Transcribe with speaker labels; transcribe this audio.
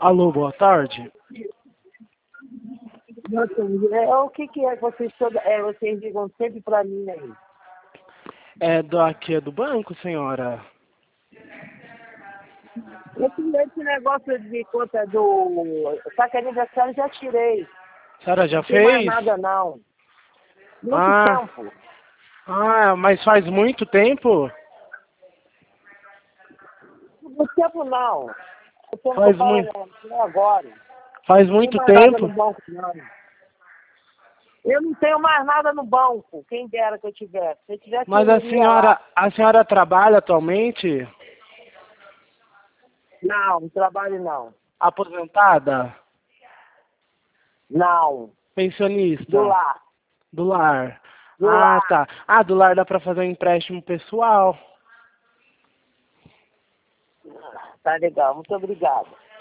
Speaker 1: Alô, boa tarde.
Speaker 2: O que é que vocês ligam sempre pra mim aí?
Speaker 1: Aqui é do banco, senhora?
Speaker 2: Esse negócio de conta do saque aniversário já tirei.
Speaker 1: A senhora já
Speaker 2: Não tem mais
Speaker 1: fez?
Speaker 2: nada não. Muito tempo.
Speaker 1: Mas faz muito tempo?
Speaker 2: Muito tempo não. O tempo
Speaker 1: Faz
Speaker 2: que eu
Speaker 1: muito,
Speaker 2: falo é agora.
Speaker 1: faz
Speaker 2: Não tem
Speaker 1: muito
Speaker 2: mais nada no
Speaker 1: tempo?
Speaker 2: banco não. Eu não tenho mais nada no banco. Quem dera que eu tivesse. Se eu tivesse,
Speaker 1: Mas
Speaker 2: eu iria lá.
Speaker 1: a senhora trabalha atualmente?
Speaker 2: Não, não trabalho não.
Speaker 1: Aposentada?
Speaker 2: Não.
Speaker 1: Pensionista?
Speaker 2: Do lar.
Speaker 1: Do lar?
Speaker 2: Do lar.
Speaker 1: Tá. Do lar dá pra fazer um empréstimo pessoal.
Speaker 2: Tá legal, muito obrigado.